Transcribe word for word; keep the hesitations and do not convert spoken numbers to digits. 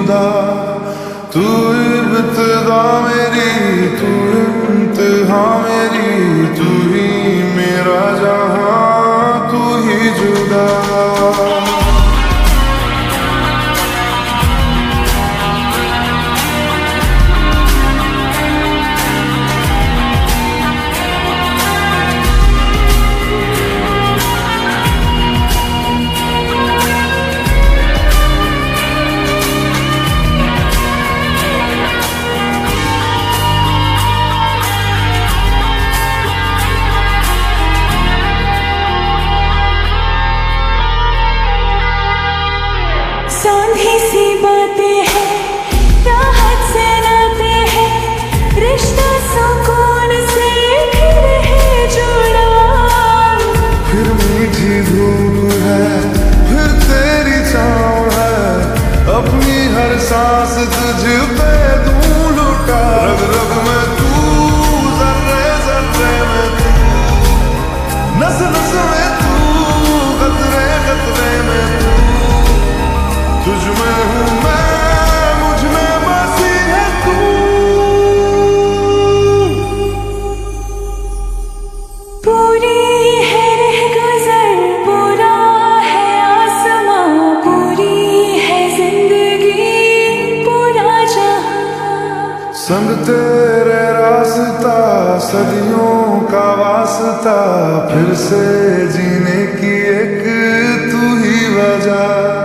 जुदा। तू इब्तिदा मेरी, तू इंतहा मेरी, तू ही मेरा जहां, तू ही जुदा। सांधी सी बातें हैं, राहत से नाते हैं, रिश्ता सुकून से फिर है जुड़ा। फिर मीठी धूप है, फिर तेरी छाँव है, अपनी हर सांस तुझ पे दूं लुटा। रग रग में तू, जर्रे जर्रे में तू, नस नस में तू, कतरे कतरे में तू। तुझ में हूँ मैं, मुझ में बसी है तू। पूरी है रहगुज़र, पूरा है आसमां, पूरी है जिंदगी, पूरा जहां। संग तेरे रास्ता, सदियों का वास्ता, फिर से जीने की एक तू ही वजह।